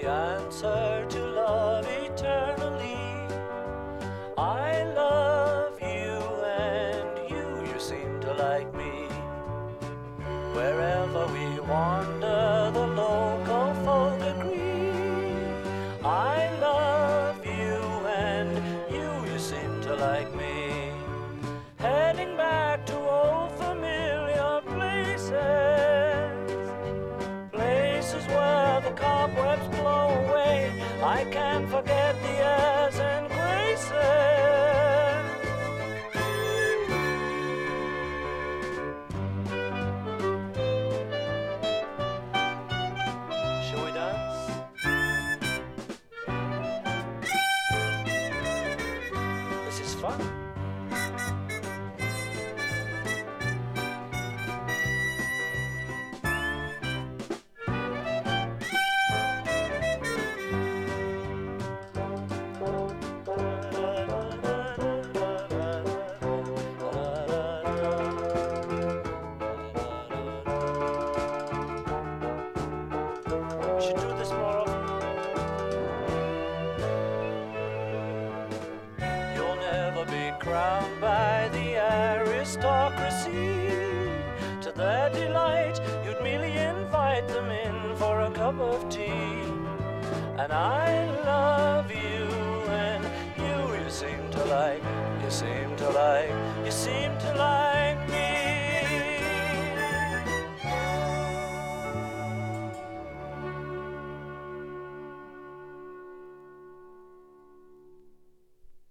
the answer to love eternally. I love you and you seem to like me. Wherever we wander, the local folk agree. I love you and you seem to like me. Heading back to old familiar places, places where the cobwebs blow away. I can't forget the airs and graces. Shall we dance? This is fun. We should do this more often. You'll never be crowned by the aristocracy. To their delight, you'd merely invite them in for a cup of tea. And I love you, and you seem to like, you seem to like, you seem to like.